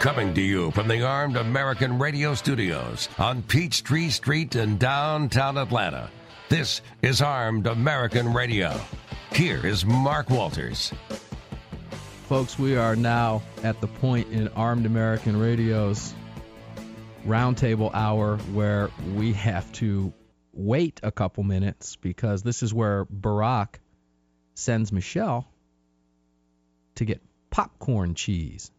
Coming to you from the Armed American Radio Studios on Peachtree Street in downtown Atlanta. This is Armed American Radio. Here is Mark Walters. Folks, we are now at the point in Armed American Radio's roundtable hour where we have to wait a couple minutes because this is where Barack sends Michelle to get popcorn cheese.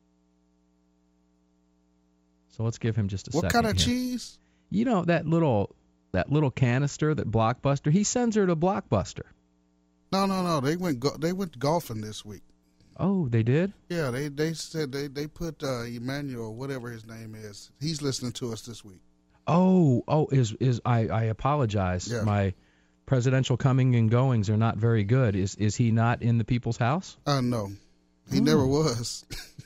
So let's give him just a second. What kind of here. cheese? You know, that little canister that Blockbuster, he sends her to Blockbuster. No. They went golfing this week. Oh, they did? Yeah, they said they put Emmanuel, whatever his name is. He's listening to us this week. I apologize. Yeah. My presidential coming and goings are not very good. Is he not in the people's house? No. He never was.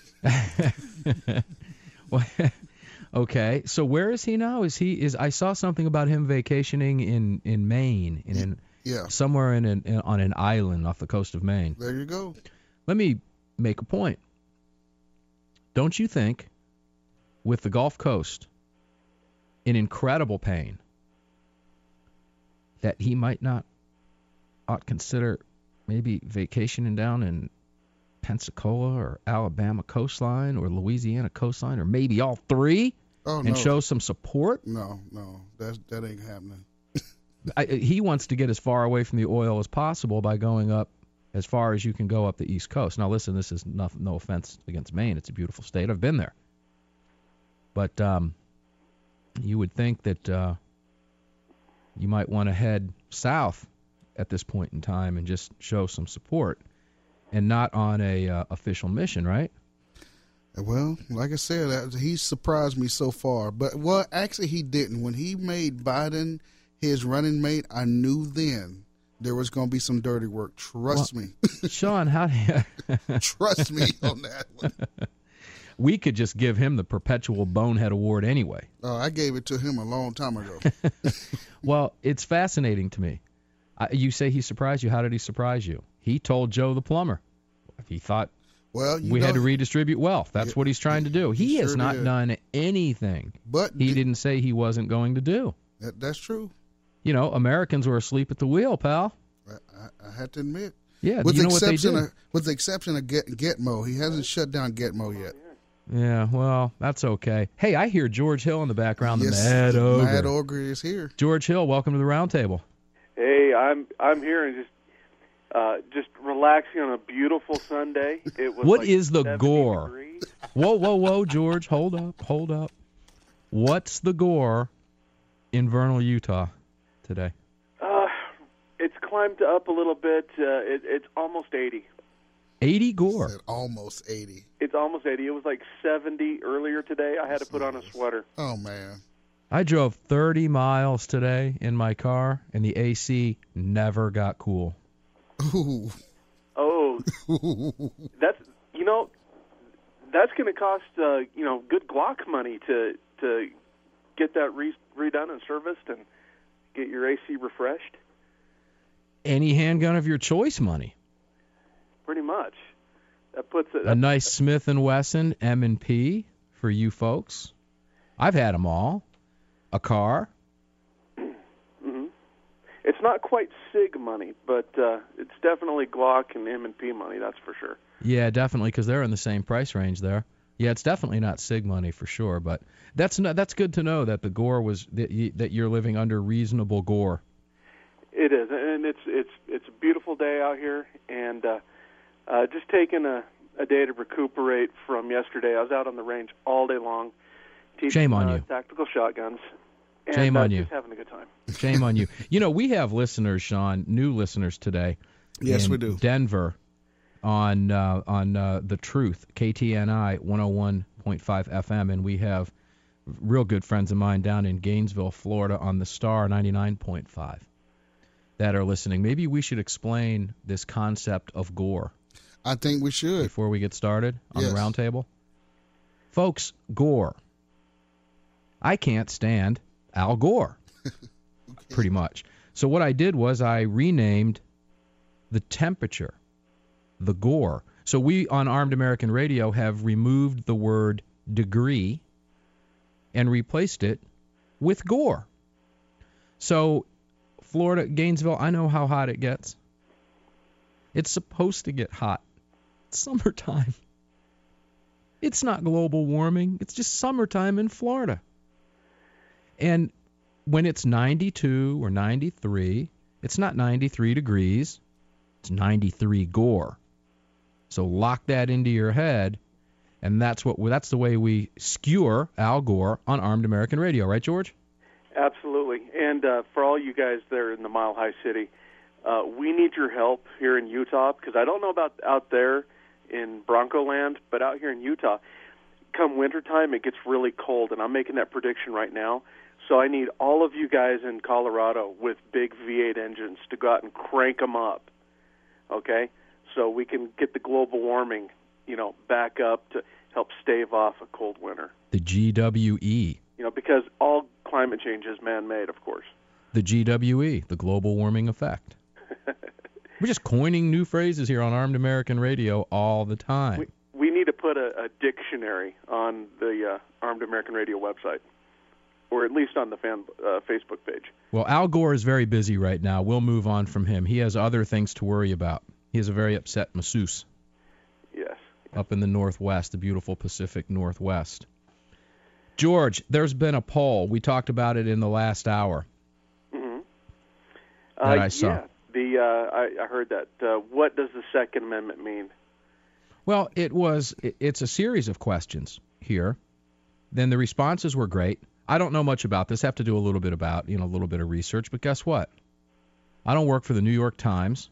Well, okay, so where is he now? I saw something about him vacationing in Maine, somewhere on an island off the coast of Maine. There you go. Let me make a point. Don't you think, with the Gulf Coast in incredible pain, that he might not ought consider maybe vacationing down in Pensacola or Alabama coastline or Louisiana coastline or maybe all three and show some support? No, that ain't happening. He wants to get as far away from the oil as possible by going up as far as you can go up the East Coast. Now, listen, this is no offense against Maine. It's a beautiful state. I've been there. But you would think that you might want to head south at this point in time and just show some support and not on a official mission, right? Well, like I said, he surprised me so far. But, actually he didn't. When he made Biden his running mate, I knew then there was going to be some dirty work. Trust me. Sean, how do you... Trust me on that one. We could just give him the perpetual bonehead award anyway. Oh, I gave it to him a long time ago. Well, it's fascinating to me. You say he surprised you. How did he surprise you? He told Joe the plumber. He thought we had to redistribute wealth. That's what he's trying to do. He has not done anything but he didn't say he wasn't going to do. That's true. You know, Americans were asleep at the wheel, pal. I have to admit. Yeah, with you know the what they did? With the exception of Gitmo. He hasn't shut down Gitmo yet. Yeah, well, that's okay. Hey, I hear George Hill in the background. Yes, the Mad Ogre. Mad Ogre is here. George Hill, welcome to the roundtable. Hey, I'm here and just relaxing on a beautiful Sunday. It was what like is the 70 gore? degrees. Whoa, George, hold up. What's the gore in Vernal, Utah today? It's climbed up a little bit. It's almost 80. 80 gore. Said almost 80. It's almost 80. It was like 70 earlier today. I had to put on a sweater. Oh, man. I drove 30 miles today in my car, and the AC never got cool. Ooh. Oh, that's going to cost good Glock money to get that redone and serviced and get your AC refreshed. Any handgun of your choice money. Pretty much. That puts it. A nice Smith & Wesson M&P for you folks. I've had them all. A car. Mm-hmm. It's not quite SIG money, but it's definitely Glock and M&P money, that's for sure. Yeah, definitely, because they're in the same price range there. Yeah, it's definitely not SIG money for sure, but that's good to know that the gore was that you're living under reasonable gore. It is, and it's a beautiful day out here, and just taking a day to recuperate from yesterday. I was out on the range all day long teaching Shame on you. Tactical shotguns. And, Shame on you. Just having a good time. Shame on you. You know, we have listeners, Sean, new listeners today. Yes, in we do. Denver on The Truth, KTNI 101.5 FM, and we have real good friends of mine down in Gainesville, Florida on the Star 99.5 that are listening. Maybe we should explain this concept of gore. I think we should. Before we get started on Yes. the roundtable. Folks, gore. I can't stand Al Gore, pretty much. So what I did was I renamed the temperature, the gore. So we on Armed American Radio have removed the word degree and replaced it with gore. So Florida, Gainesville, I know how hot it gets. It's supposed to get hot. It's summertime. It's not global warming. It's just summertime in Florida. And when it's 92 or 93, it's not 93 degrees. It's 93 gore. So lock that into your head, and that's the way we skewer Al Gore on Armed American Radio, right, George? Absolutely. And for all you guys there in the Mile High City, we need your help here in Utah, because I don't know about out there in Bronco Land, but out here in Utah, come wintertime, it gets really cold, and I'm making that prediction right now. So I need all of you guys in Colorado with big V8 engines to go out and crank them up, okay? So we can get the global warming, back up to help stave off a cold winter. The GWE. Because all climate change is man-made, of course. The GWE, the global warming effect. We're just coining new phrases here on Armed American Radio all the time. We need to put a dictionary on the Armed American Radio website, or at least on the Facebook page. Well, Al Gore is very busy right now. We'll move on from him. He has other things to worry about. He has a very upset masseuse. Yes. Up in the Northwest, the beautiful Pacific Northwest. George, there's been a poll. We talked about it in the last hour. Mm-hmm. That I saw. Yeah, I heard that. What does the Second Amendment mean? Well, it's a series of questions here. Then the responses were great. I don't know much about this. I have to do a little bit of research. But guess what? I don't work for the New York Times,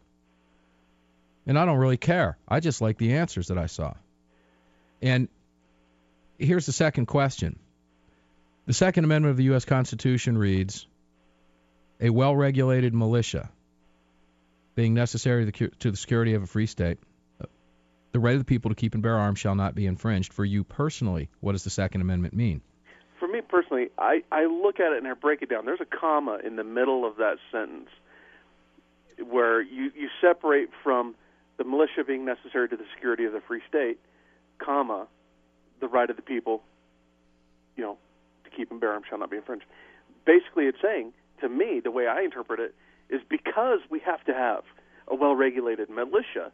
and I don't really care. I just like the answers that I saw. And here's the second question. The Second Amendment of the U.S. Constitution reads, a well-regulated militia being necessary to the security of a free state, the right of the people to keep and bear arms shall not be infringed. For you personally, what does the Second Amendment mean? For me personally, I look at it and I break it down. There's a comma in the middle of that sentence where you separate from the militia being necessary to the security of the free state, comma, the right of the people, to keep and bear arms shall not be infringed. Basically, it's saying, to me, the way I interpret it, is because we have to have a well-regulated militia,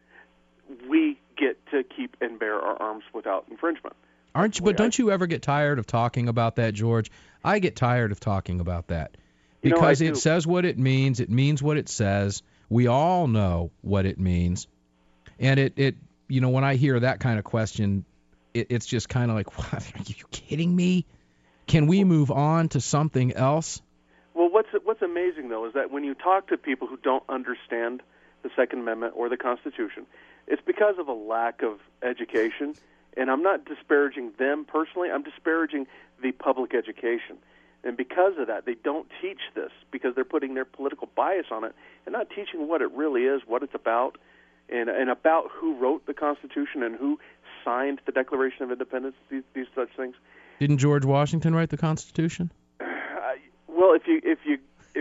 we get to keep and bear our arms without infringement. Don't you ever get tired of talking about that, George? I get tired of talking about that because it says what it means. It means what it says. We all know what it means. And it when I hear that kind of question, it's just kind of like, what? Are you kidding me? Can we move on to something else? Well, what's amazing, though, is that when you talk to people who don't understand the Second Amendment or the Constitution, it's because of a lack of education. And I'm not disparaging them personally. I'm disparaging the public education. And because of that, they don't teach this because they're putting their political bias on it and not teaching what it really is, what it's about, and about who wrote the Constitution and who signed the Declaration of Independence, these such things. Didn't George Washington write the Constitution? Well, if you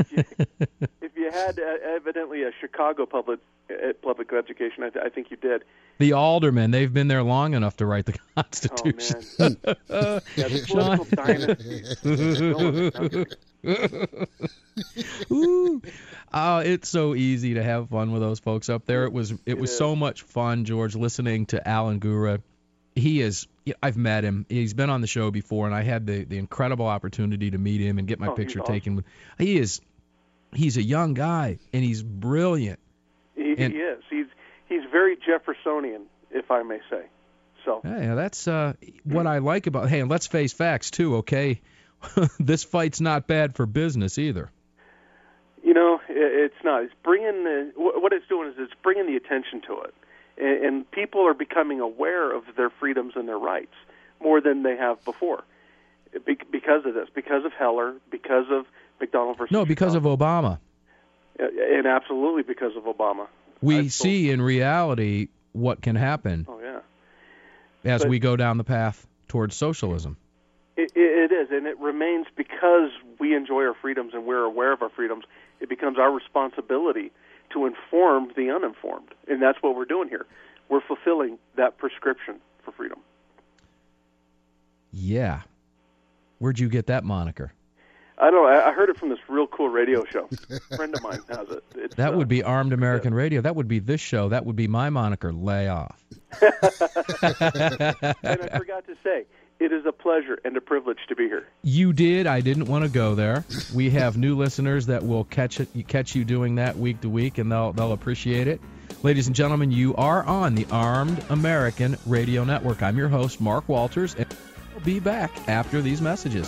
had evidently a Chicago public education, I think you did. The aldermen, they've been there long enough to write the Constitution. Oh, man. Yeah, the political dynasty. It's so easy to have fun with those folks up there. It was so much fun, George, listening to Alan Gura. I've met him. He's been on the show before, and I had the incredible opportunity to meet him and get my picture taken. He's a young guy, and he's brilliant. He is. He's very Jeffersonian, if I may say. So. Yeah, that's what I like about. Hey, and let's face facts too. Okay, this fight's not bad for business either. It's not. It's bringing what it's doing is it's bringing the attention to it, and people are becoming aware of their freedoms and their rights more than they have before, because of this, because of Heller, because of McDonald versus. No, because Chicago. of Obama. And absolutely because of Obama. We see in reality what can happen. Oh, yeah. As we go down the path towards socialism. It is, and it remains because we enjoy our freedoms and we're aware of our freedoms, it becomes our responsibility to inform the uninformed. And that's what we're doing here. we're fulfilling that prescription for freedom. Yeah. Where'd you get that moniker? I don't know. I heard it from this real cool radio show. A friend of mine has it. That would be Armed American Radio. That would be this show. That would be my moniker, Lay Off. And I forgot to say, it is a pleasure and a privilege to be here. You did. I didn't want to go there. We have new listeners that will catch you doing that week to week, and they'll appreciate it. Ladies and gentlemen, you are on the Armed American Radio Network. I'm your host, Mark Walters, and we'll be back after these messages.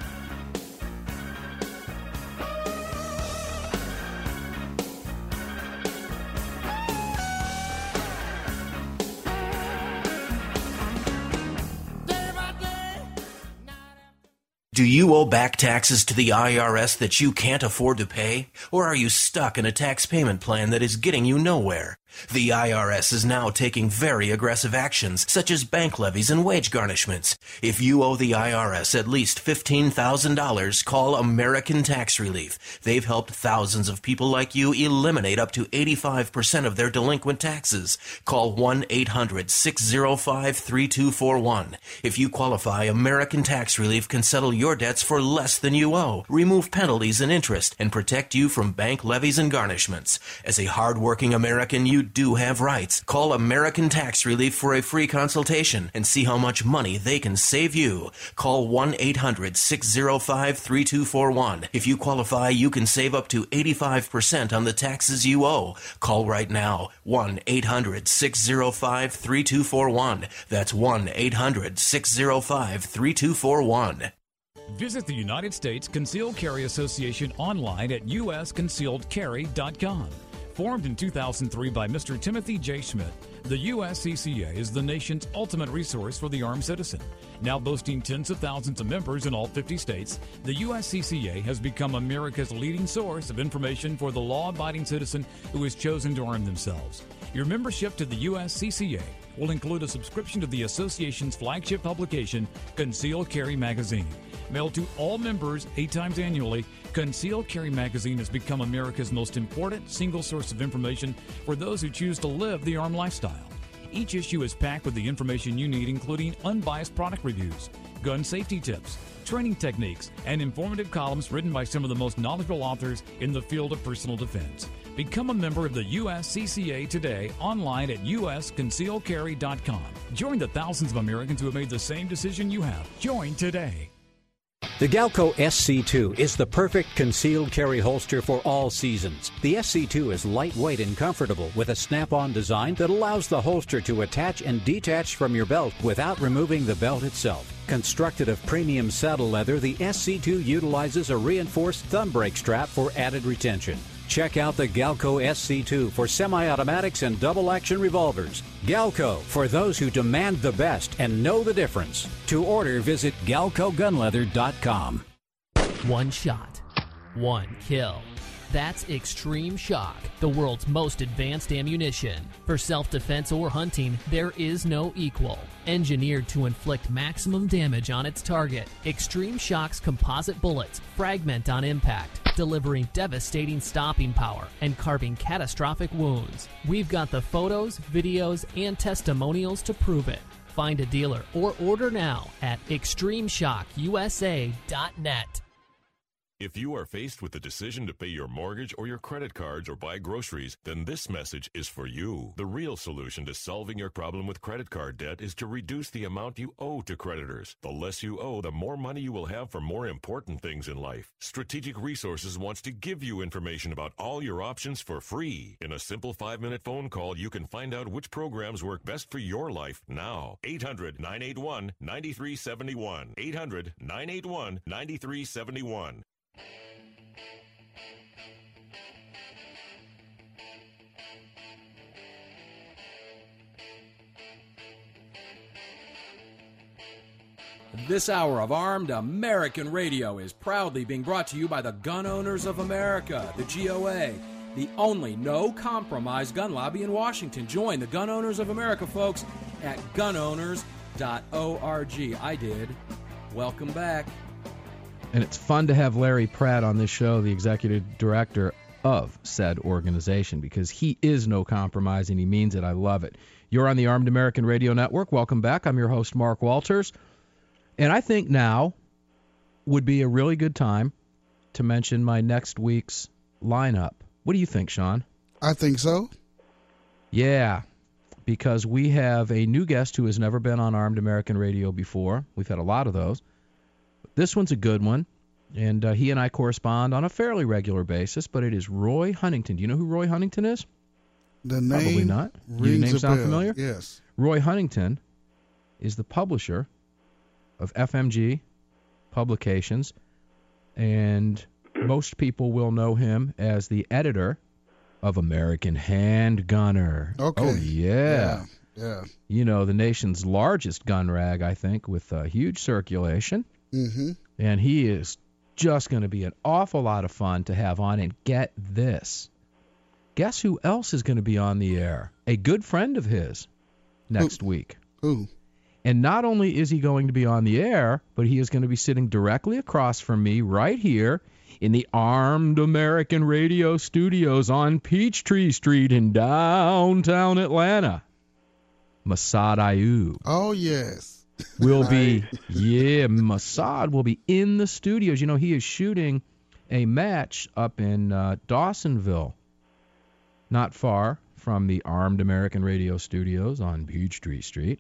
Do you owe back taxes to the IRS that you can't afford to pay? Or are you stuck in a tax payment plan that is getting you nowhere? The IRS is now taking very aggressive actions, such as bank levies and wage garnishments. If you owe the IRS at least $15,000, call American Tax Relief. They've helped thousands of people like you eliminate up to 85% of their delinquent taxes. Call 1-800-605-3241. If you qualify, American Tax Relief can settle your debts for less than you owe, remove penalties and interest, and protect you from bank levies and garnishments. As a hard-working American, you do have rights. Call American Tax Relief for a free consultation and see how much money they can save you. Call 1-800-605-3241. If you qualify, you can save up to 85% on the taxes you owe. Call right now. 1-800-605-3241. That's 1-800-605-3241. Visit the United States Concealed Carry Association online at usconcealedcarry.com. Formed in 2003 by Mr. Timothy J. Schmidt, the USCCA is the nation's ultimate resource for the armed citizen. Now boasting tens of thousands of members in all 50 states, the USCCA has become America's leading source of information for the law-abiding citizen who has chosen to arm themselves. Your membership to the USCCA will include a subscription to the association's flagship publication, Concealed Carry Magazine. Mailed to all members 8 times annually, Concealed Carry Magazine has become America's most important single source of information for those who choose to live the armed lifestyle. Each issue is packed with the information you need, including unbiased product reviews, gun safety tips, training techniques, and informative columns written by some of the most knowledgeable authors in the field of personal defense. Become a member of the USCCA today online at usconcealedcarry.com. Join the thousands of Americans who have made the same decision you have. Join today. The Galco SC2 is the perfect concealed carry holster for all seasons. The SC2 is lightweight and comfortable with a snap-on design that allows the holster to attach and detach from your belt without removing the belt itself. Constructed of premium saddle leather, the SC2 utilizes a reinforced thumb brake strap for added retention. Check out the Galco SC2 for semi-automatics and double-action revolvers. Galco, for those who demand the best and know the difference. To order, visit GalcoGunleather.com. One shot, one kill. That's Extreme Shock, the world's most advanced ammunition. For self-defense or hunting, there is no equal. Engineered to inflict maximum damage on its target, Extreme Shock's composite bullets fragment on impact, delivering devastating stopping power and carving catastrophic wounds. We've got the photos, videos, and testimonials to prove it. Find a dealer or order now at ExtremeShockUSA.net. If you are faced with the decision to pay your mortgage or your credit cards or buy groceries, then this message is for you. The real solution to solving your problem with credit card debt is to reduce the amount you owe to creditors. The less you owe, the more money you will have for more important things in life. Strategic Resources wants to give you information about all your options for free. In a simple 5-minute phone call, you can find out which programs work best for your life now. 800-981-9371. 800-981-9371. This hour of Armed American Radio is proudly being brought to you by the Gun Owners of America, the GOA, the only no-compromise gun lobby in Washington. Join the Gun Owners of America, folks, at gunowners.org. I did. Welcome back. And it's fun to have Larry Pratt on this show, the executive director of said organization, because he is no compromise, and he means it. I love it. You're on the Armed American Radio Network. Welcome back. I'm your host, Mark Walters. And I think now would be a really good time to mention my next week's lineup. What do you think, Sean? I think so. Yeah, because we have a new guest who has never been on Armed American Radio before. We've had a lot of those. This one's a good one, and he and I correspond on a fairly regular basis, but it is Roy Huntington. Do you know who Roy Huntington is? The name Probably not. rings Your name a sound bell. familiar? Yes. Roy Huntington is the publisher of FMG Publications, and most people will know him as the editor of American Handgunner. Okay. Oh, yeah. Yeah. You know, the nation's largest gun rag, I think, with a huge circulation. Mm-hmm. And he is just going to be an awful lot of fun to have on. And get this. Guess who else is going to be on the air? A good friend of his next week. Who? And not only is he going to be on the air, but he is going to be sitting directly across from me right here in the Armed American Radio Studios on Peachtree Street in downtown Atlanta. Massad Ayoob. Oh, yes. Will be, Massad will be in the studios. You know, he is shooting a match up in Dawsonville, not far from the Armed American Radio Studios on Peachtree Street.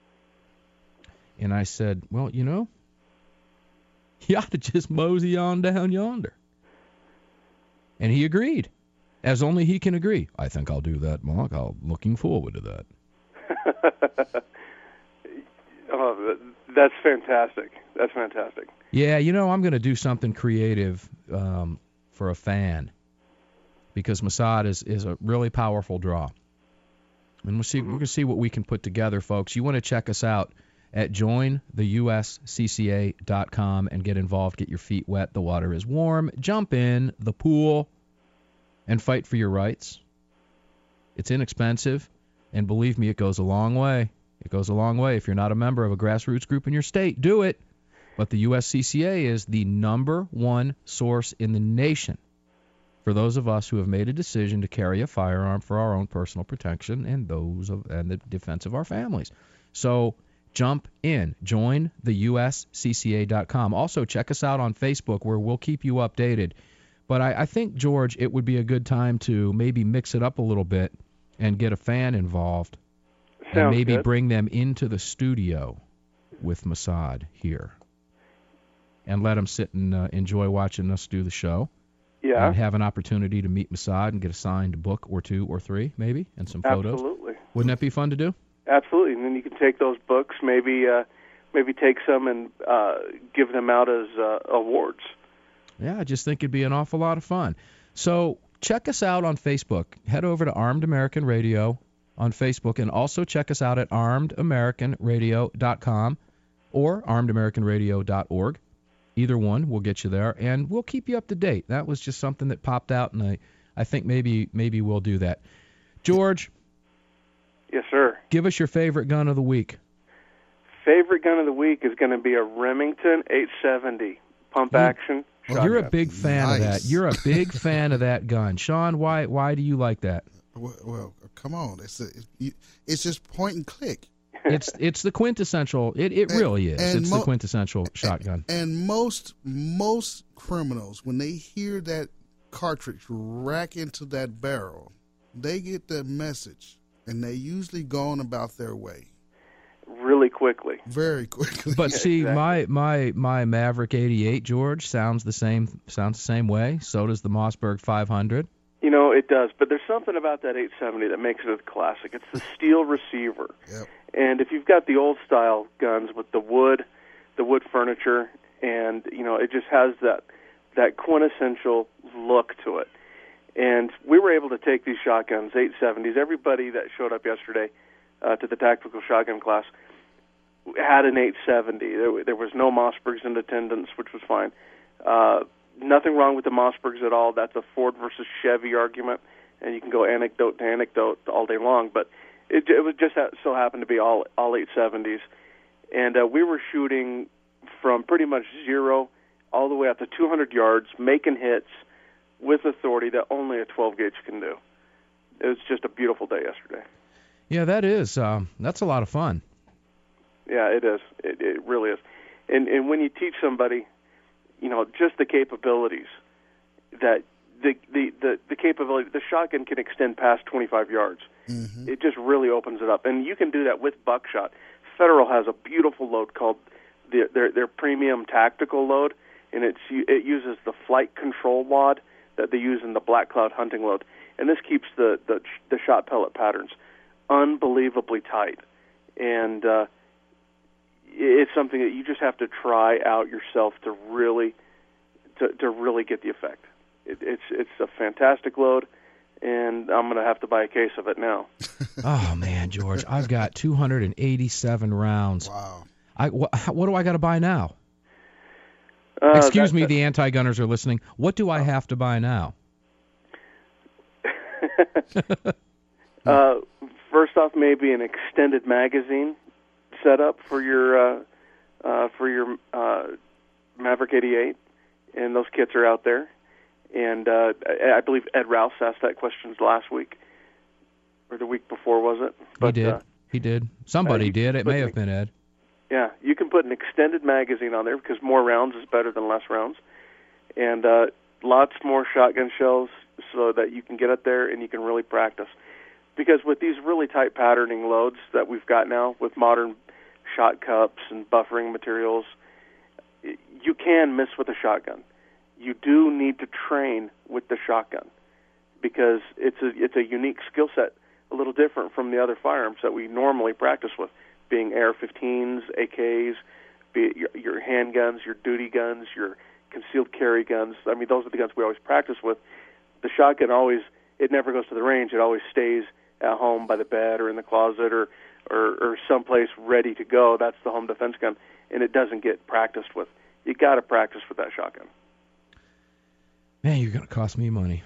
And I said, well, you know, you ought to just mosey on down yonder. And he agreed, as only he can agree. I think I'll do that, Mark. I'm looking forward to that. Oh, that's fantastic. That's fantastic. Yeah, you know, I'm going to do something creative for a fan, because Massad is a really powerful draw. And we're going to see what we can put together, folks. You want to check us out at jointheuscca.com and get involved, get your feet wet. The water is warm. Jump in the pool and fight for your rights. It's inexpensive, and believe me, it goes a long way. It goes a long way. If you're not a member of a grassroots group in your state, do it. But the USCCA is the #1 source in the nation for those of us who have made a decision to carry a firearm for our own personal protection and the defense of our families. So jump in. Join the USCCA.com. Also, check us out on Facebook, where we'll keep you updated. But I think, George, it would be a good time to maybe mix it up a little bit and get a fan involved. Sounds and maybe good. Bring them into the studio with Massad here. And let them sit and enjoy watching us do the show. Yeah. And have an opportunity to meet Massad and get a signed book or 2 or 3, maybe, and some photos. Absolutely. Wouldn't that be fun to do? Absolutely. And then you can take those books, maybe take some and give them out as awards. Yeah, I just think it'd be an awful lot of fun. So check us out on Facebook. Head over to Armed American Radio on Facebook, and also check us out at armedamericanradio.com or armedamericanradio.org. Either one will get you there, and we'll keep you up to date. That was just something that popped out, and I think maybe we'll do that. George? Yes, sir. Give us your favorite gun of the week. Favorite gun of the week is going to be a Remington 870 pump action. You're a big fan of that. Nice. You're a big fan of that gun. Sean, why do you like that? Well, come on. It's just point and click. It's the quintessential. It really is. and It's the quintessential shotgun. And most criminals, when they hear that cartridge rack into that barrel, they get the message, and they usually go on about their way Really quickly. very quickly. But see, exactly. my Maverick 88, George, sounds the same way. So does the Mossberg 500. You know, it does. But there's something about that 870 that makes it a classic. It's the steel receiver. Yep. And if you've got the old style guns with the wood furniture, and you know, it just has that quintessential look to it. And we were able to take these shotguns, 870s. Everybody that showed up yesterday to the tactical shotgun class had an 870. There was no Mossbergs in attendance, which was fine. Nothing wrong with the Mossbergs at all. That's a Ford versus Chevy argument, and you can go anecdote to anecdote all day long. But it was just so happened to be all 870s, and we were shooting from pretty much zero all the way up to 200 yards, making hits with authority that only a 12-gauge can do. It was just a beautiful day yesterday. Yeah, that is. That's a lot of fun. Yeah, it is. It really is. And when you teach somebody, just the capabilities that the capability, the shotgun can extend past 25 yards. Mm-hmm. It just really opens it up, and you can do that with buckshot. Federal has a beautiful load called their premium tactical load, and it uses the flight control wad that they use in the Black Cloud hunting load, and this keeps the shot pellet patterns unbelievably tight, and it's something that you just have to try out yourself to really get the effect. It's a fantastic load, and I'm going to have to buy a case of it now. Oh man, George, I've got 287 rounds. Wow. What do I got to buy now? Excuse me, the anti-gunners are listening. What do I have to buy now? First off, maybe an extended magazine setup for your Maverick 88, and those kits are out there. And I believe Ed Rouse asked that question last week, or the week before, was it? But, he did. Somebody did. It may have been Ed. Yeah, you can put an extended magazine on there because more rounds is better than less rounds. And lots more shotgun shells so that you can get up there and you can really practice. Because with these really tight patterning loads that we've got now with modern shot cups and buffering materials, you can miss with a shotgun. You do need to train with the shotgun because it's a unique skill set, a little different from the other firearms that we normally practice with, being AR-15s, AKs, be it your handguns, your duty guns, your concealed carry guns. I mean, those are the guns we always practice with. The shotgun it never goes to the range. It always stays at home by the bed or in the closet or someplace ready to go. That's the home defense gun, and it doesn't get practiced with. You got to practice with that shotgun. Man, you're going to cost me money.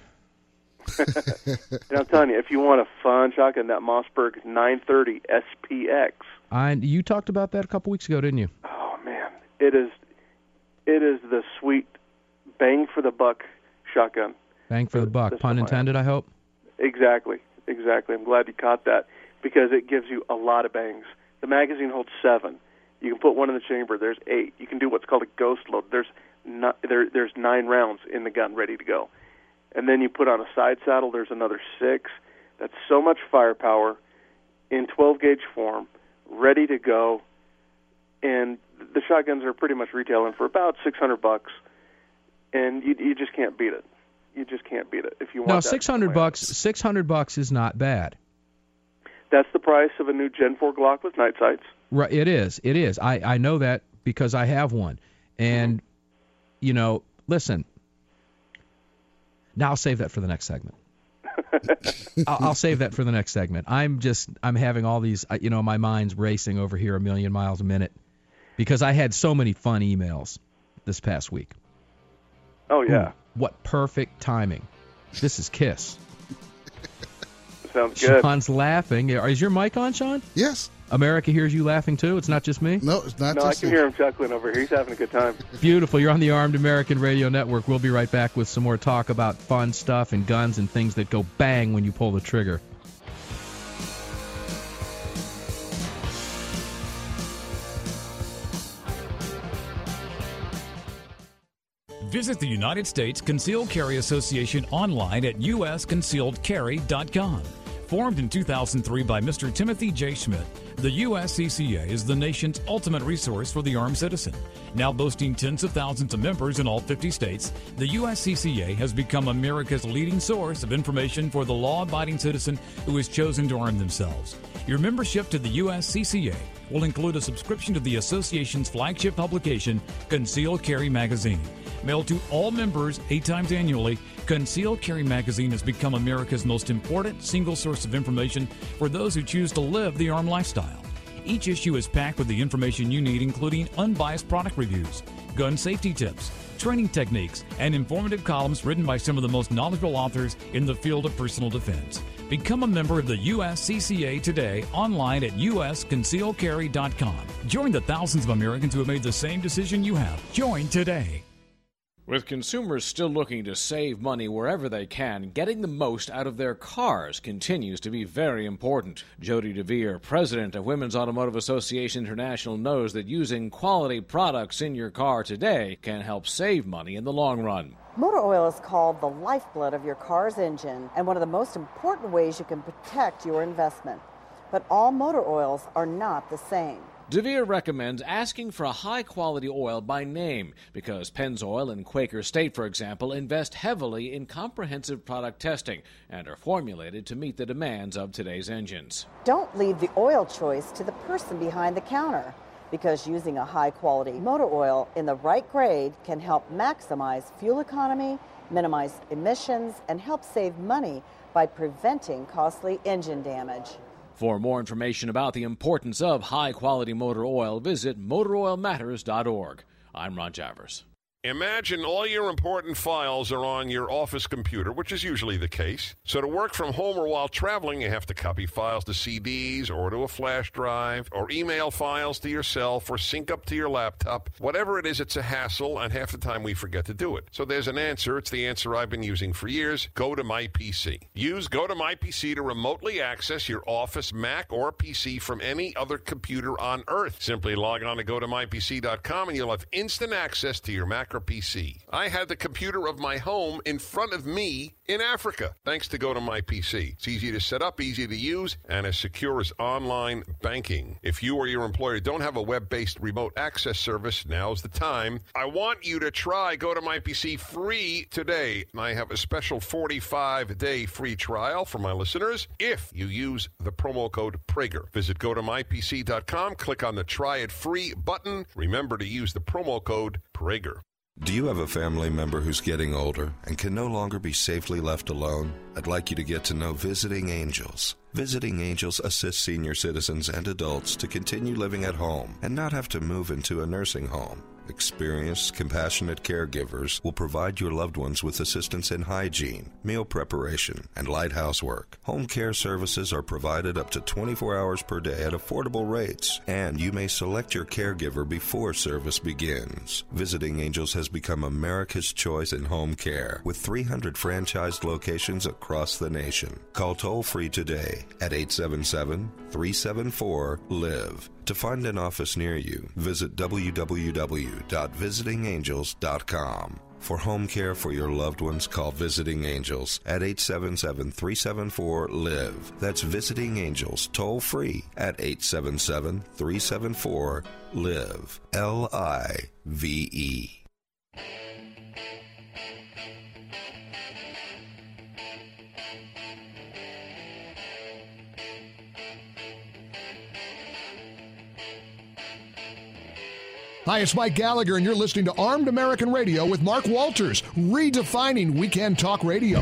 And I'm telling you, if you want a fun shotgun, that Mossberg 930 SPX. You talked about that a couple weeks ago, didn't you? Oh man, it is the sweet bang for the buck shotgun. Bang for the buck, pun intended, I hope. Exactly. I'm glad you caught that because it gives you a lot of bangs. The magazine holds 7. You can put one in the chamber. There's 8. You can do what's called a ghost load. There's 9 rounds in the gun ready to go. And then you put on a side saddle, there's another 6. That's so much firepower in 12-gauge form, ready to go. And the shotguns are pretty much retailing for about $600, and you just can't beat it. You just can't beat it if you want. Now, $600 is not bad. That's the price of a new Gen 4 Glock with night sights. Right, it is. I know that because I have one. And, listen, now I'll save that for the next segment. I'll save that for the next segment. I'm having all these, my mind's racing over here a million miles a minute because I had so many fun emails this past week. Oh, yeah. Ooh, what perfect timing. This is KISS. Sounds good. Sean's laughing. Is your mic on, Sean? Yes. America hears you laughing, too? It's not just me? No, it's not just me. I can hear him chuckling over here. He's having a good time. Beautiful. You're on the Armed American Radio Network. We'll be right back with some more talk about fun stuff and guns and things that go bang when you pull the trigger. Visit the United States Concealed Carry Association online at usconcealedcarry.com. Formed in 2003 by Mr. Timothy J. Schmidt, the USCCA is the nation's ultimate resource for the armed citizen. Now boasting tens of thousands of members in all 50 states, the USCCA has become America's leading source of information for the law-abiding citizen who has chosen to arm themselves. Your membership to the USCCA will include a subscription to the association's flagship publication, Concealed Carry Magazine. Mailed to all members 8 times annually, Concealed Carry Magazine has become America's most important single source of information for those who choose to live the armed lifestyle. Each issue is packed with the information you need, including unbiased product reviews, gun safety tips, training techniques, and informative columns written by some of the most knowledgeable authors in the field of personal defense. Become a member of the USCCA today online at usconcealedcarry.com. Join the thousands of Americans who have made the same decision you have. Join today. With consumers still looking to save money wherever they can, getting the most out of their cars continues to be very important. Jody DeVere, president of Women's Automotive Association International, knows that using quality products in your car today can help save money in the long run. Motor oil is called the lifeblood of your car's engine and one of the most important ways you can protect your investment. But all motor oils are not the same. DeVere recommends asking for a high-quality oil by name because Pennzoil and Quaker State, for example, invest heavily in comprehensive product testing and are formulated to meet the demands of today's engines. Don't leave the oil choice to the person behind the counter because using a high-quality motor oil in the right grade can help maximize fuel economy, minimize emissions, and help save money by preventing costly engine damage. For more information about the importance of high-quality motor oil, visit motoroilmatters.org. I'm Ron Javers. Imagine all your important files are on your office computer, which is usually the case. So to work from home or while traveling, you have to copy files to CDs or to a flash drive or email files to yourself or sync up to your laptop. Whatever it is, it's a hassle, and half the time we forget to do it. So there's an answer. It's the answer I've been using for years. Go to MyPC. Use Go to MyPC to remotely access your office Mac or PC from any other computer on Earth. Simply log on to GoToMyPC.com and you'll have instant access to your Mac or PC. I had the computer of my home in front of me in Africa, thanks to Go to MyPC. It's easy to set up, easy to use, and as secure as online banking. If you or your employer don't have a web-based remote access service, now's the time. I want you to try Go to MyPC free today. And I have a special 45-day free trial for my listeners if you use the promo code Prager. Visit GoToMyPC.com, click on the Try It Free button. Remember to use the promo code Prager. Do you have a family member who's getting older and can no longer be safely left alone? I'd like you to get to know Visiting Angels. Visiting Angels assists senior citizens and adults to continue living at home and not have to move into a nursing home. Experienced, compassionate caregivers will provide your loved ones with assistance in hygiene, meal preparation, and light housework. Home care services are provided up to 24 hours per day at affordable rates, and you may select your caregiver before service begins. Visiting Angels has become America's choice in home care, with 300 franchised locations across the nation. Call toll-free today at 877-374-LIVE. To find an office near you, visit www.visitingangels.com. For home care for your loved ones, call Visiting Angels at 877-374-LIVE. That's Visiting Angels, toll-free at 877-374-LIVE. L-I-V-E. Hi, it's Mike Gallagher, and you're listening to Armed American Radio with Mark Walters, redefining weekend talk radio.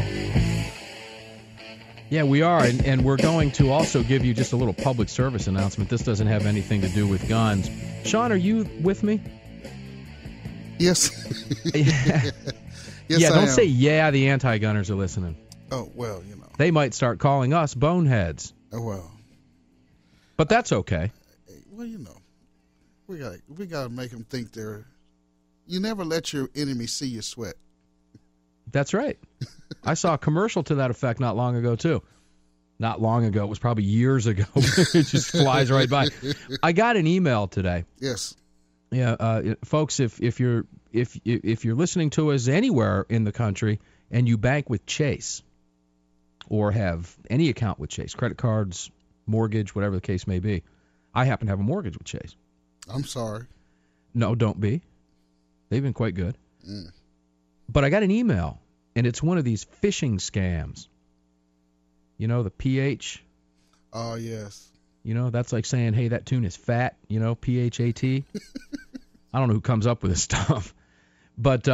Yeah, we are, and we're going to also give you just a little public service announcement. This doesn't have anything to do with guns. Sean, are you with me? Yes. Yes, I don't am. say yeah, the anti-gunners are listening. Oh, well, you know. They might start calling us boneheads. Oh, well. But that's okay. Well, you know. We gotta make them think they're. You never let your enemy see you sweat. That's right. I saw a commercial to that effect not long ago too. Not long ago, it was probably years ago. It just flies right by. I got an email today. Yes. Yeah, folks, if you're listening to us anywhere in the country and you bank with Chase or have any account with Chase, credit cards, mortgage, whatever the case may be, I happen to have a mortgage with Chase. I'm sorry. No, don't be. They've been quite good. But I got an email, and it's one of these phishing scams. You know, the PH? Oh, yes. You know, that's like saying, hey, that tune is fat, you know, P-H-A-T. I don't know who comes up with this stuff. But,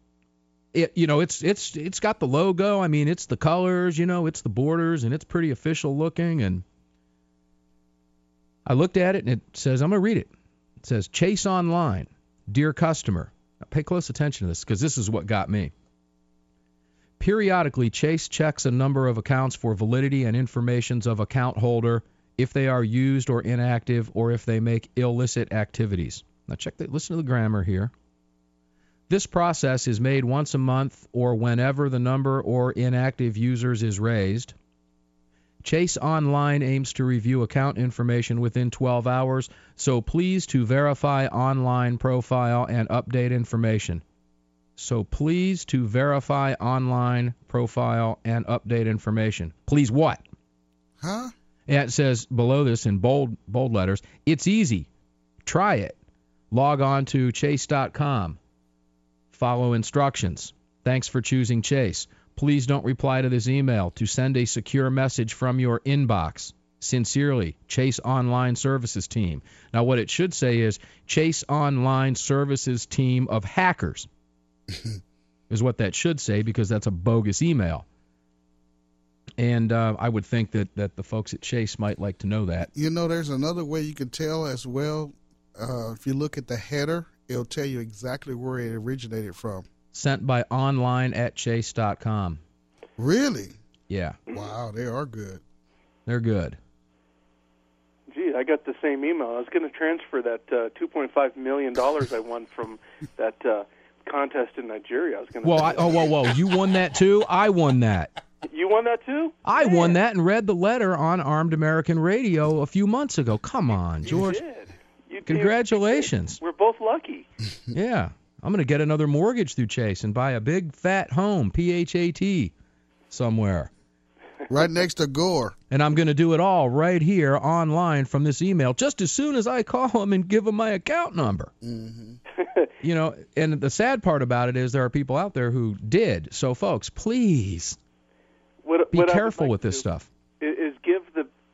it's got the logo. I mean, it's the colors, you know, it's the borders, and it's pretty official looking. And I looked at it, and it says, I'm going to read it. It says, Chase Online, dear customer. Now, pay close attention to this because this is what got me. Periodically, Chase checks a number of accounts for validity and informations of account holder if they are used or inactive or if they make illicit activities. Now, listen to the grammar here. This process is made once a month or whenever the number or inactive users is raised. Chase Online aims to review account information within 12 hours, so please to verify online profile and update information. So please to verify online profile and update information. Please what? Huh? Yeah, it says below this in bold letters, it's easy. Try it. Log on to chase.com. Follow instructions. Thanks for choosing Chase. Please don't reply to this email to send a secure message from your inbox. Sincerely, Chase Online Services Team. Now, what it should say is Chase Online Services Team of Hackers is what that should say, because that's a bogus email. And I would think that the folks at Chase might like to know that. You know, there's another way you can tell as well. If you look at the header, it'll tell you exactly where it originated from. Sent by online@chase.com. Really? Yeah. Wow, they are good. They're good. Gee, I got the same email. I was going to transfer that $2.5 million I won from that contest in Nigeria. I was going to. Well, whoa. You won that too? I won that. You won that too? I won that and read the letter on Armed American Radio a few months ago. Come on, George. You did. Congratulations. We're both lucky. Yeah. I'm going to get another mortgage through Chase and buy a big fat home, P-H-A-T, somewhere. Right next to Gore. And I'm going to do it all right here online from this email just as soon as I call them and give them my account number. Mm-hmm. You know, and the sad part about it is there are people out there who did. So, folks, please be careful with this stuff. Is give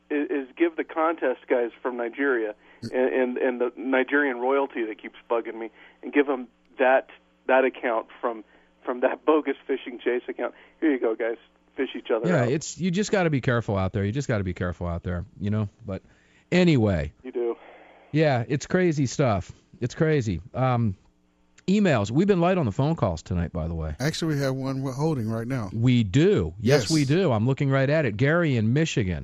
the contest guys from Nigeria and the Nigerian royalty that keeps bugging me, and give them that account from that bogus Fishing Chase account. Here you go, guys. Fish each other out. Yeah, you just got to be careful out there. You know. But anyway. You do. Yeah, it's crazy stuff. It's crazy. Emails. We've been light on the phone calls tonight, by the way. Actually, we have one we're holding right now. We do. Yes, we do. I'm looking right at it. Gary in Michigan.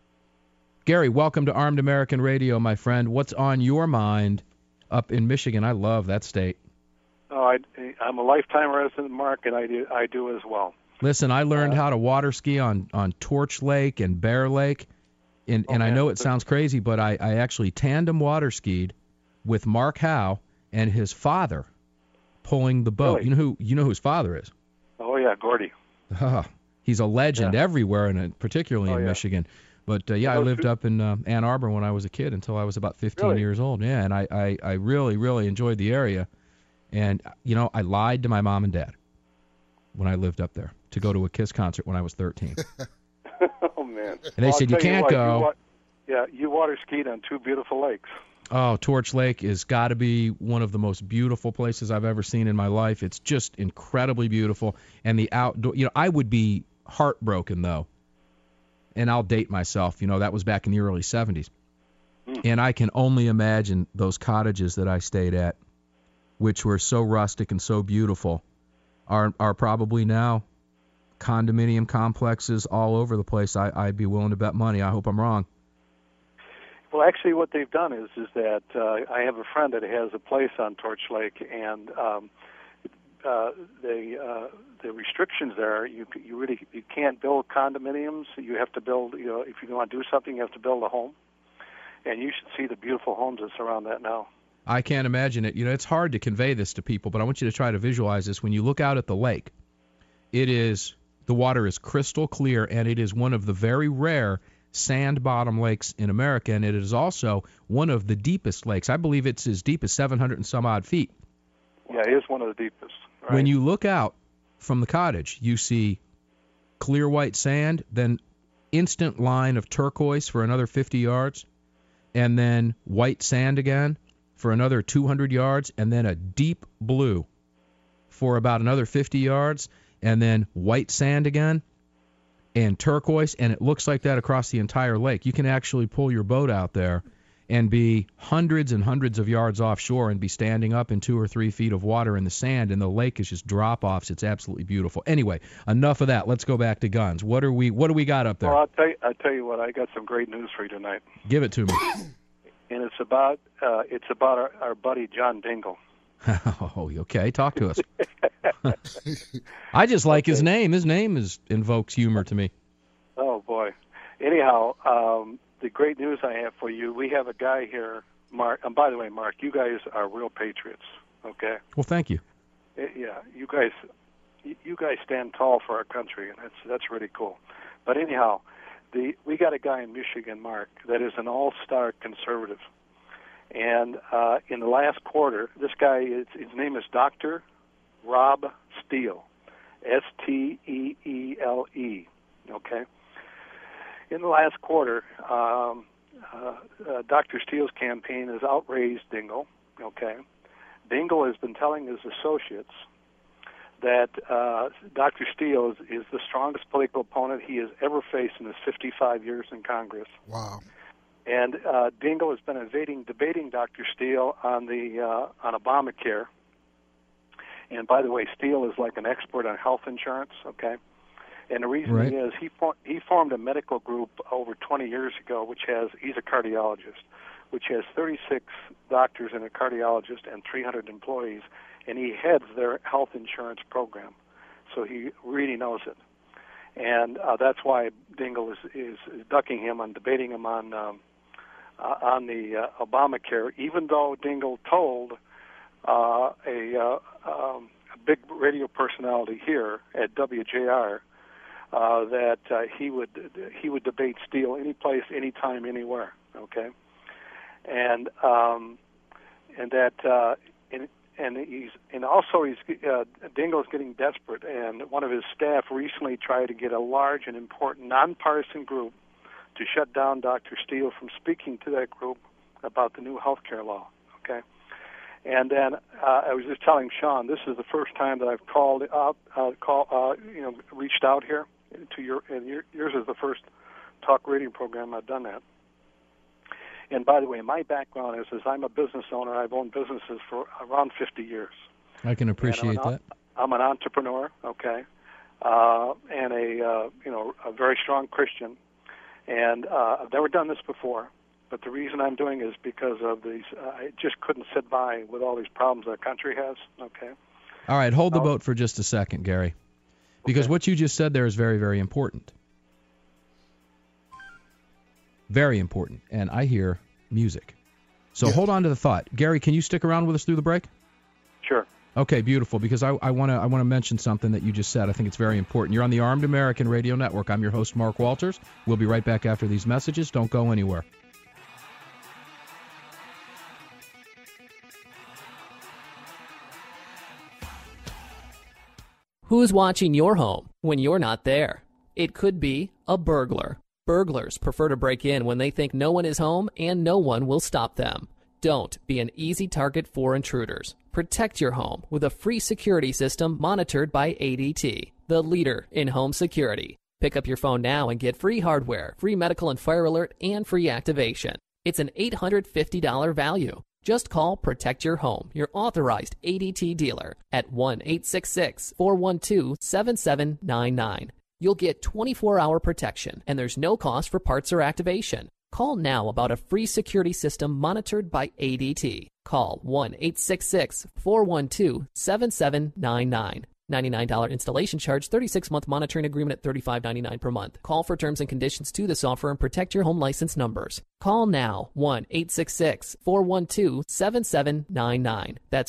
Gary, welcome to Armed American Radio, my friend. What's on your mind up in Michigan? I love that state. Oh, I'm a lifetime resident, Mark, and I do as well. Listen, I learned how to water ski on Torch Lake and Bear Lake, and I know it sounds crazy, but I actually tandem water skied with Mark Howe and his father pulling the boat. Really? You know who his father is? Oh yeah, Gordy. He's a legend everywhere, and particularly in Michigan. But I lived up in Ann Arbor when I was a kid until I was about 15 years old. Yeah, and I really, really enjoyed the area. And, I lied to my mom and dad when I lived up there to go to a Kiss concert when I was 13. Oh, man. And they said, you can't go. You water skied on two beautiful lakes. Oh, Torch Lake has got to be one of the most beautiful places I've ever seen in my life. It's just incredibly beautiful. And the outdoor, I would be heartbroken, though. And I'll date myself. That was back in the early 70s. And I can only imagine those cottages that I stayed at, which were so rustic and so beautiful, are probably now condominium complexes all over the place. I'd be willing to bet money. I hope I'm wrong. Well, actually, what they've done is that I have a friend that has a place on Torch Lake, and the restrictions there, you can't build condominiums. You have to build, if you want to do something, you have to build a home. And you should see the beautiful homes that surround that now. I can't imagine it. It's hard to convey this to people, but I want you to try to visualize this. When you look out at the lake, the water is crystal clear, and it is one of the very rare sand bottom lakes in America, and it is also one of the deepest lakes. I believe it's as deep as 700 and some odd feet. Yeah, it is one of the deepest. Right? When you look out from the cottage, you see clear white sand, then instant line of turquoise for another 50 yards, and then white sand again for another 200 yards, and then a deep blue for about another 50 yards, and then white sand again, and turquoise, and it looks like that across the entire lake. You can actually pull your boat out there and be hundreds and hundreds of yards offshore and be standing up in 2 or 3 feet of water in the sand, and the lake is just drop-offs. It's absolutely beautiful. Anyway, enough of that. Let's go back to guns. What do we got up there? Well, I'll tell you what. I got some great news for you tonight. Give it to me. And it's about our buddy John Dingell. Oh, okay. Talk to us. I just like his name. His name invokes humor to me. Oh, boy. Anyhow, the great news I have for you, we have a guy here, Mark. And by the way, Mark, you guys are real patriots, okay? Well, thank you. Yeah, you guys stand tall for our country, and that's really cool. But anyhow, we got a guy in Michigan, Mark, that is an all-star conservative. And in the last quarter, this guy, his name is Dr. Rob Steele, Steele, okay? In the last quarter, Dr. Steele's campaign has outraised Dingell, okay? Dingell has been telling his associates that Dr. Steele is the strongest political opponent he has ever faced in his 55 years in Congress. Wow. And Dingell has been debating Dr. Steele on Obamacare. And by the way, Steele is like an expert on health insurance, okay? And the reason right. is he formed a medical group over 20 years ago, he's a cardiologist, which has 36 doctors and a cardiologist and 300 employees, and he heads their health insurance program. So he really knows it. And that's why Dingell is ducking him on debating him on the Obamacare, even though Dingell told a big radio personality here at WJR that he would debate Steele any place, anytime, anywhere. Okay, and Dingell's getting desperate, and one of his staff recently tried to get a large and important nonpartisan group to shut down Dr. Steele from speaking to that group about the new health care law. Okay, and then I was just telling Sean, this is the first time that I've reached out here to yours is the first talk radio program I've done that. And by the way, my background is I'm a business owner. I've owned businesses for around 50 years. I can appreciate that. I'm an entrepreneur, okay, and a very strong Christian. And I've never done this before, but the reason I'm doing it is because of these. I just couldn't sit by with all these problems our country has. Okay. All right, hold the boat for just a second, Gary, because what you just said there is very, very important. Very important, and I hear music. So hold on to the thought. Gary, can you stick around with us through the break? Sure. Okay, beautiful, because I want to mention something that you just said. I think it's very important. You're on the Armed American Radio Network. I'm your host, Mark Walters. We'll be right back after these messages. Don't go anywhere. Who's watching your home when you're not there? It could be a burglar. Burglars prefer to break in when they think no one is home and no one will stop them. Don't be an easy target for intruders. Protect your home with a free security system monitored by ADT, the leader in home security. Pick up your phone now and get free hardware, free medical and fire alert, and free activation. It's an $850 value. Just call Protect Your Home, your authorized ADT dealer, at 1-866-412-7799. You'll get 24-hour protection, and there's no cost for parts or activation. Call now about a free security system monitored by ADT. Call 1-866-412-7799. $99 installation charge, 36-month monitoring agreement at $35.99 per month. Call for terms and conditions to this offer and protect your home license numbers. Call now, 1-866-412-7799. That's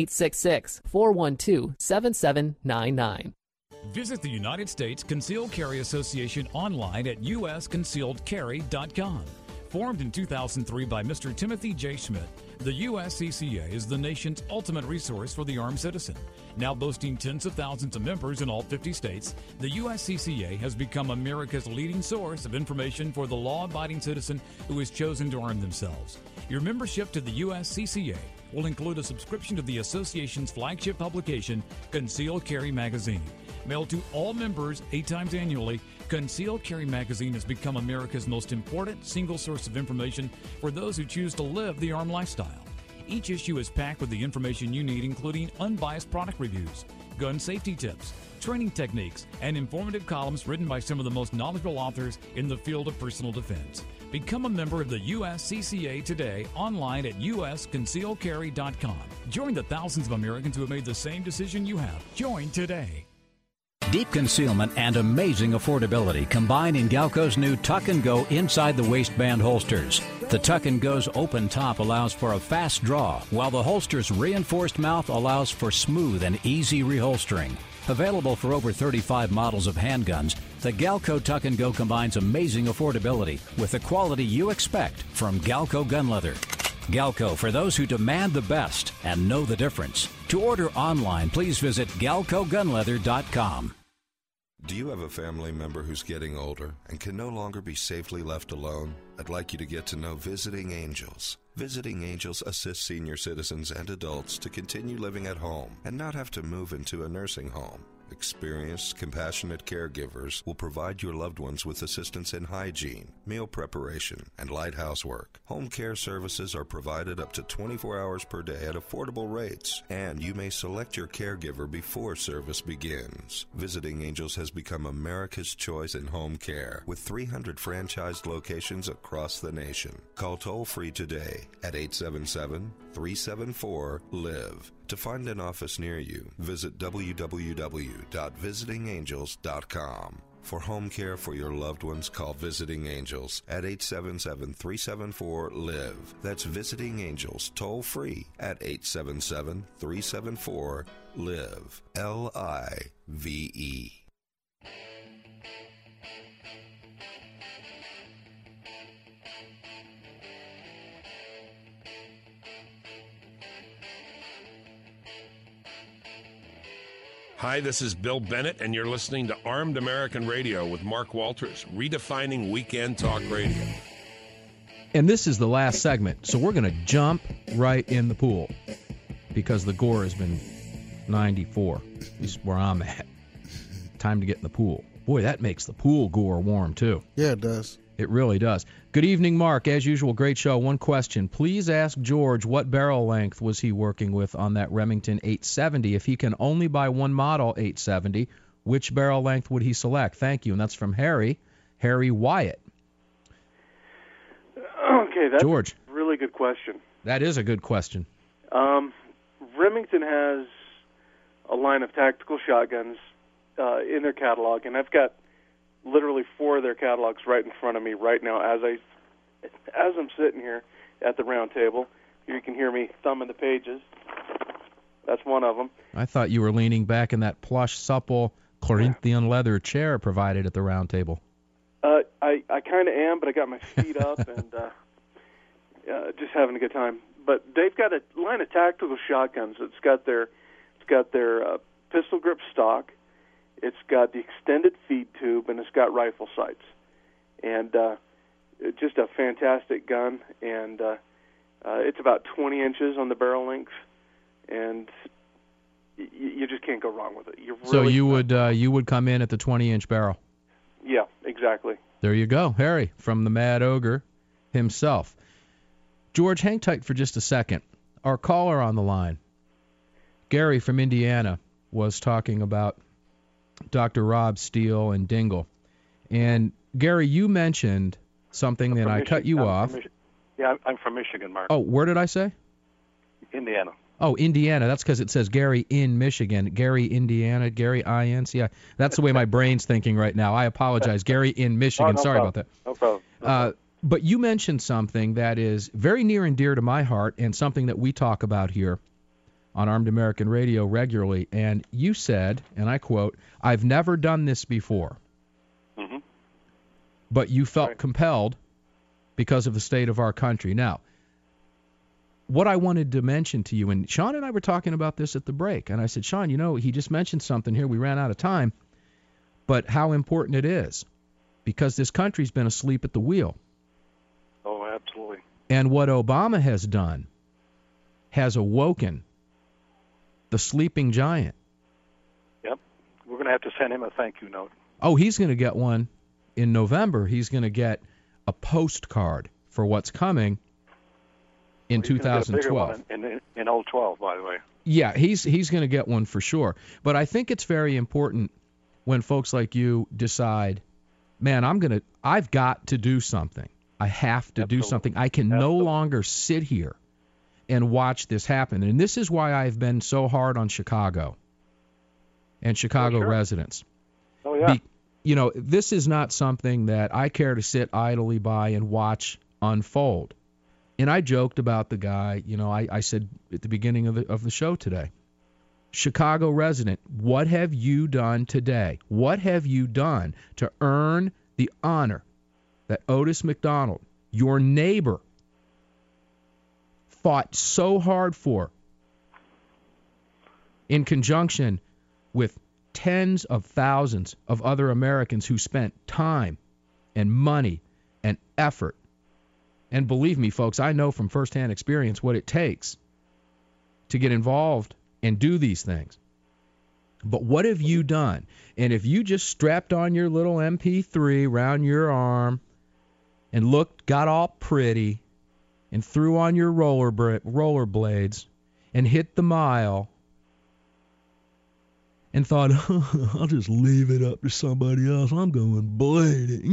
1-866-412-7799. Visit the United States Concealed Carry Association online at usconcealedcarry.com. Formed in 2003 by Mr. Timothy J. Schmidt, the USCCA is the nation's ultimate resource for the armed citizen. Now boasting tens of thousands of members in all 50 states, the USCCA has become America's leading source of information for the law-abiding citizen who has chosen to arm themselves. Your membership to the USCCA will include a subscription to the association's flagship publication, Concealed Carry Magazine. Mailed to all members 8 times annually, Concealed Carry Magazine has become America's most important single source of information for those who choose to live the armed lifestyle. Each issue is packed with the information you need, including unbiased product reviews, gun safety tips, training techniques, and informative columns written by some of the most knowledgeable authors in the field of personal defense. Become a member of the USCCA today online at usconcealcarry.com. Join the thousands of Americans who have made the same decision you have. Join today. Deep concealment and amazing affordability combine in Galco's new Tuck & Go inside the waistband holsters. The Tuck & Go's open top allows for a fast draw, while the holster's reinforced mouth allows for smooth and easy reholstering. Available for over 35 models of handguns, the Galco Tuck & Go combines amazing affordability with the quality you expect from Galco gun leather. Galco, for those who demand the best and know the difference. To order online, please visit GalcoGunleather.com. Do you have a family member who's getting older and can no longer be safely left alone? I'd like you to get to know Visiting Angels. Visiting Angels assists senior citizens and adults to continue living at home and not have to move into a nursing home. Experienced, compassionate caregivers will provide your loved ones with assistance in hygiene, meal preparation, and light housework. Home care services are provided up to 24 hours per day at affordable rates, and you may select your caregiver before service begins. Visiting Angels has become America's choice in home care, with 300 franchised locations across the nation. Call toll-free today at 877-374-LIVE. To find an office near you, visit www.visitingangels.com. For home care for your loved ones, call Visiting Angels at 877-374-LIVE. That's Visiting Angels, toll-free at 877-374-LIVE. L-I-V-E. Hi, this is Bill Bennett, and you're listening to Armed American Radio with Mark Walters, redefining weekend talk radio. And this is the last segment, so we're going to jump right in the pool because the Gore has been 94. Is where I'm at. Time to get in the pool. Boy, that makes the pool Gore warm, too. Yeah, it does. It really does. Good evening, Mark. As usual, great show. One question. Please ask George what barrel length was he working with on that Remington 870. If he can only buy one model 870, which barrel length would he select? Thank you. And that's from Harry Wyatt. Okay, that's George. a really good question. That is a good question. Remington has a line of tactical shotguns in their catalog, and I've got literally 4 of their catalogs right in front of me right now as I'm sitting here at the round table. You can hear me thumbing the pages. That's one of them. I thought you were leaning back in that plush, supple Corinthian leather chair provided at the round table. I kind of am, but I got my feet up and just having a good time. But they've got a line of tactical shotguns. It's got their pistol grip stock. It's got the extended feed tube, and it's got rifle sights. And just a fantastic gun. And it's about 20 inches on the barrel length, and you just can't go wrong with it. So you would come in at the 20-inch barrel? Yeah, exactly. There you go, Harry, from the Mad Ogre himself. George, hang tight for just a second. Our caller on the line, Gary from Indiana, was talking about Dr. Rob Steele and Dingle. And, Gary, you mentioned something that I cut you off. I'm from Michigan, Mark. Oh, where did I say? Indiana. Oh, Indiana. That's because it says Gary in Michigan. Gary, Indiana. Gary, I-N-C-I. That's the way my brain's thinking right now. I apologize. Gary in Michigan. No Sorry problem. about that. No problem. But you mentioned something that is very near and dear to my heart and something that we talk about here on Armed American Radio regularly. And you said, and I quote, "I've never done this before." Mm-hmm. But you felt compelled because of the state of our country. Now, what I wanted to mention to you, and Sean and I were talking about this at the break, and I said, Sean, he just mentioned something here. We ran out of time, but how important it is, because this country's been asleep at the wheel. Oh, absolutely. And what Obama has done has awoken the sleeping giant. Yep. We're going to have to send him a thank you note. Oh, he's going to get one in November. He's going to get a postcard for what's coming in 2012. In 012, by the way. Yeah, he's going to get one for sure. But I think it's very important when folks like you decide, man, I've got to do something. I have to do something. I can no longer sit here and watch this happen. And this is why I've been so hard on Chicago and Chicago residents. Oh, yeah. This is not something that I care to sit idly by and watch unfold. And I joked about the guy, I said at the beginning of the show today, Chicago resident, what have you done today? What have you done to earn the honor that Otis McDonald, your neighbor, fought so hard for in conjunction with tens of thousands of other Americans who spent time and money and effort? And believe me, folks, I know from firsthand experience what it takes to get involved and do these things. But what have you done? And if you just strapped on your little MP3 around your arm and got all pretty and threw on your rollerblades and hit the mile and thought, I'll just leave it up to somebody else, I'm going blading,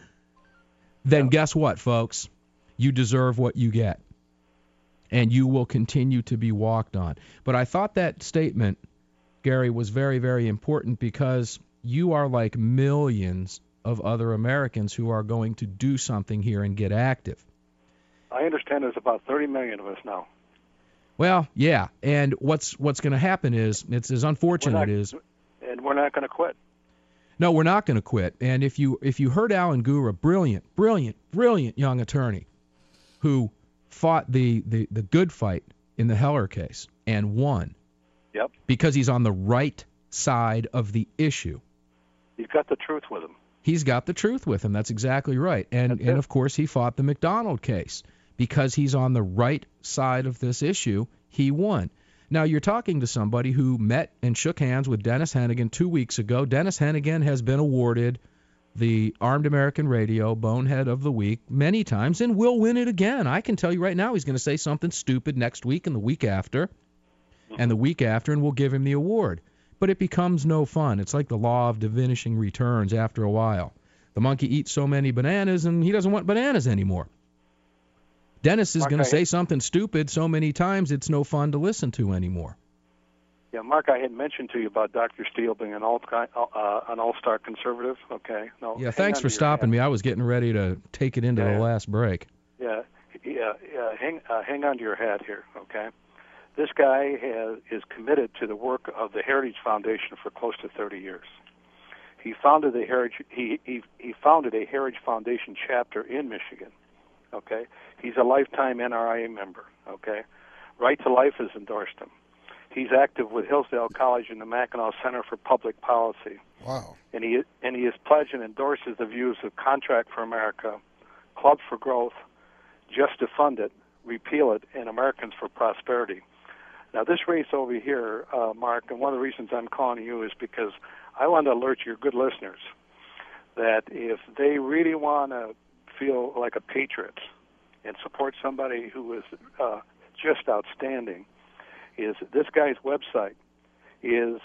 then guess what, folks? You deserve what you get. And you will continue to be walked on. But I thought that statement, Gary, was very, very important because you are like millions of other Americans who are going to do something here and get active. I understand there's about 30 million of us now. Well, yeah, and what's going to happen is, it's as unfortunate as... And we're not going to quit. No, we're not going to quit. And if you heard Alan Gura, brilliant young attorney who fought the good fight in the Heller case and won. Yep. Because he's on the right side of the issue. He's got the truth with him. He's got the truth with him. That's exactly right. And of course, he fought the McDonald case. Because he's on the right side of this issue, he won. Now, you're talking to somebody who met and shook hands with Dennis Hennigan 2 weeks ago. Dennis Hennigan has been awarded the Armed American Radio Bonehead of the Week many times and will win it again. I can tell you right now he's going to say something stupid next week and the week after and the week after, and we'll give him the award. But it becomes no fun. It's like the law of diminishing returns after a while. The monkey eats so many bananas and he doesn't want bananas anymore. Dennis is going to say something stupid so many times it's no fun to listen to anymore. Yeah, Mark, I had mentioned to you about Dr. Steele being an all-star conservative. Okay. No. Yeah, thanks for stopping me. I was getting ready to take it into the last break. Yeah. Hang on to your hat here. Okay. This guy is committed to the work of the Heritage Foundation for close to 30 years. He founded the Heritage. He founded a Heritage Foundation chapter in Michigan. Okay. He's a lifetime NRA member. Okay. Right to Life has endorsed him. He's active with Hillsdale College and the Mackinac Center for Public Policy. Wow. And he has pledged and endorses the views of Contract for America, Club for Growth, Just to Fund It, Repeal It, and Americans for Prosperity. Now, this race over here, Mark, and one of the reasons I'm calling you is because I want to alert your good listeners that if they really want to feel like a patriot and support somebody who is just outstanding, is this guy's website is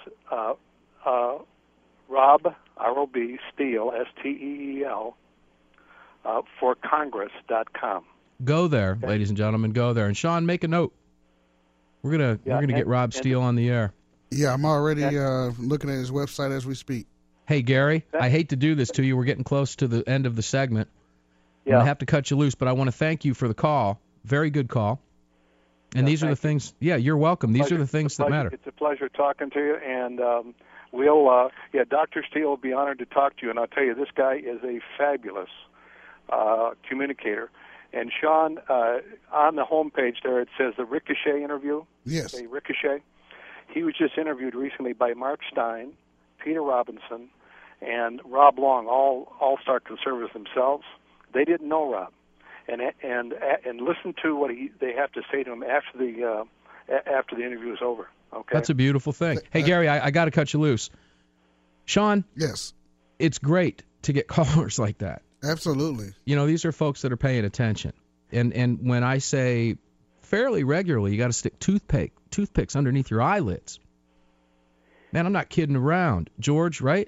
Rob, R-O-B, Steele, S-T-E-E-L, forcongress.com. Go there, ladies and gentlemen, go there. And Sean, make a note. We're gonna get Rob Steele on the air. Yeah, I'm already looking at his website as we speak. Hey, Gary, I hate to do this to you. We're getting close to the end of the segment. Yeah. I have to cut you loose, but I want to thank you for the call. Very good call. And these are the things. Yeah, you're welcome. These are the things that matter. It's a pleasure talking to you, and we'll. Dr. Steele will be honored to talk to you. And I'll tell you, this guy is a fabulous communicator. And Sean, on the homepage there, it says the Ricochet interview. Yes. Okay, Ricochet. He was just interviewed recently by Mark Stein, Peter Robinson, and Rob Long, all all-star conservatives themselves. They didn't know Rob. And listen to what they have to say to him after the interview is over. Okay. That's a beautiful thing. Hey, Gary, I got to cut you loose. Sean. Yes. It's great to get callers like that. Absolutely. You know, these are folks that are paying attention. And when I say fairly regularly, you got to stick toothpicks underneath your eyelids. Man, I'm not kidding around. George, right?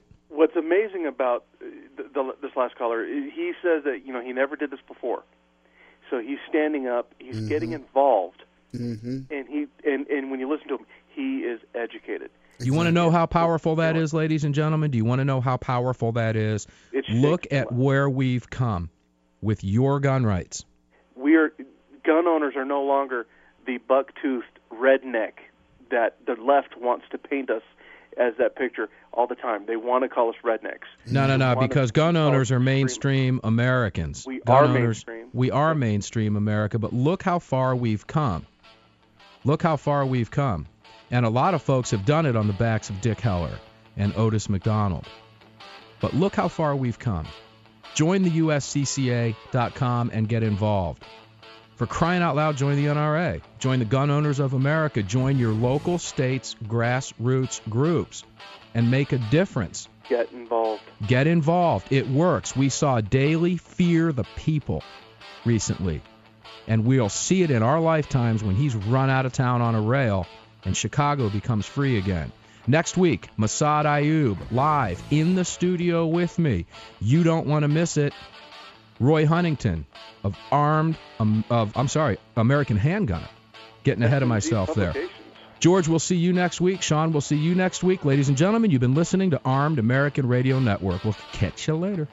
what's amazing about this last caller, he says that he never did this before, so he's standing up, he's getting involved, and when you listen to him, he is educated. You want to know how powerful that is, ladies and gentlemen? Do you want to know how powerful that is? Look at where we've come with your gun rights. Gun owners are no longer the buck-toothed redneck that the left wants to paint us as that picture all the time. They want to call us rednecks. No, because gun owners are mainstream Americans. We are mainstream. We are mainstream America, but look how far we've come. Look how far we've come. And a lot of folks have done it on the backs of Dick Heller and Otis McDonald. But look how far we've come. Join the USCCA.com and get involved. For crying out loud, join the NRA. Join the Gun Owners of America. Join your local state's grassroots groups and make a difference. Get involved. Get involved. It works. We saw Daley fear the people recently. And we'll see it in our lifetimes when he's run out of town on a rail and Chicago becomes free again. Next week, Massad Ayoob live in the studio with me. You don't want to miss it. Roy Huntington of American Handgunner. Getting ahead of myself there. George, we'll see you next week. Sean, we'll see you next week. Ladies and gentlemen, you've been listening to Armed American Radio Network. We'll catch you later.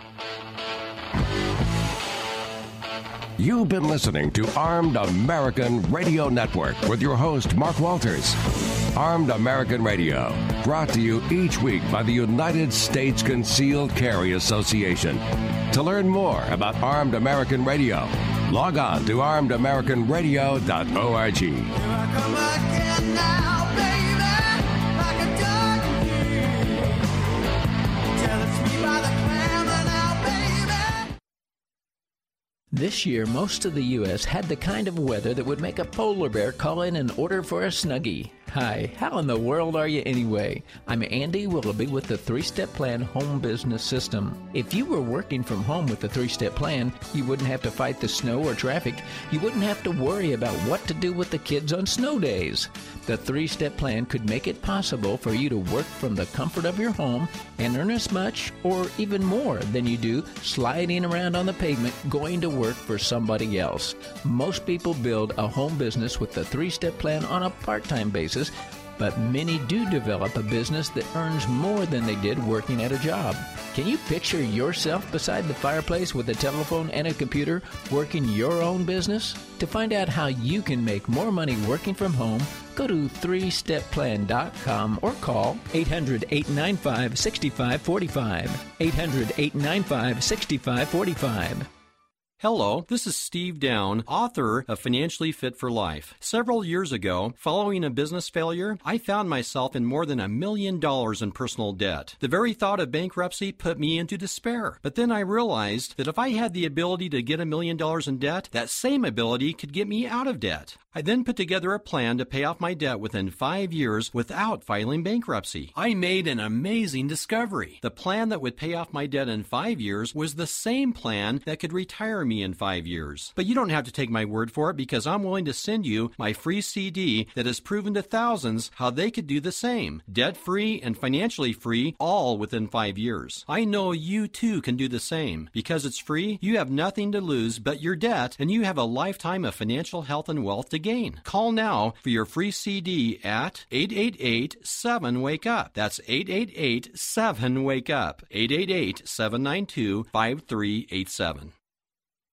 You've been listening to Armed American Radio Network with your host, Mark Walters. Armed American Radio, brought to you each week by the United States Concealed Carry Association. To learn more about Armed American Radio, log on to armedamericanradio.org. Here I come again now, baby, like a dog till it's me by the clamor now, baby. This year, most of the U.S. had the kind of weather that would make a polar bear call in and order for a Snuggie. Hi, how in the world are you anyway? I'm Andy Willoughby with the 3-Step Plan Home Business System. If you were working from home with the 3-Step Plan, you wouldn't have to fight the snow or traffic. You wouldn't have to worry about what to do with the kids on snow days. The 3-Step Plan could make it possible for you to work from the comfort of your home and earn as much or even more than you do sliding around on the pavement going to work for somebody else. Most people build a home business with the 3-Step Plan on a part-time basis, but many do develop a business that earns more than they did working at a job. Can you picture yourself beside the fireplace with a telephone and a computer working your own business? To find out how you can make more money working from home, go to 3stepplan.com or call 800-895-6545. 800-895-6545. Hello, this is Steve Down, author of Financially Fit for Life. Several years ago, following a business failure, I found myself in more than $1 million in personal debt. The very thought of bankruptcy put me into despair. But then I realized that if I had the ability to get $1 million in debt, that same ability could get me out of debt. I then put together a plan to pay off my debt within 5 years without filing bankruptcy. I made an amazing discovery. The plan that would pay off my debt in 5 years was the same plan that could retire me in 5 years. But you don't have to take my word for it, because I'm willing to send you my free CD that has proven to thousands how they could do the same. Debt-free and financially free, all within 5 years. I know you too can do the same. Because it's free, you have nothing to lose but your debt, and you have a lifetime of financial health and wealth to gain. Call now for your free CD at 888-7-WAKE-UP. That's 888-7-WAKE-UP. 888-792-5387.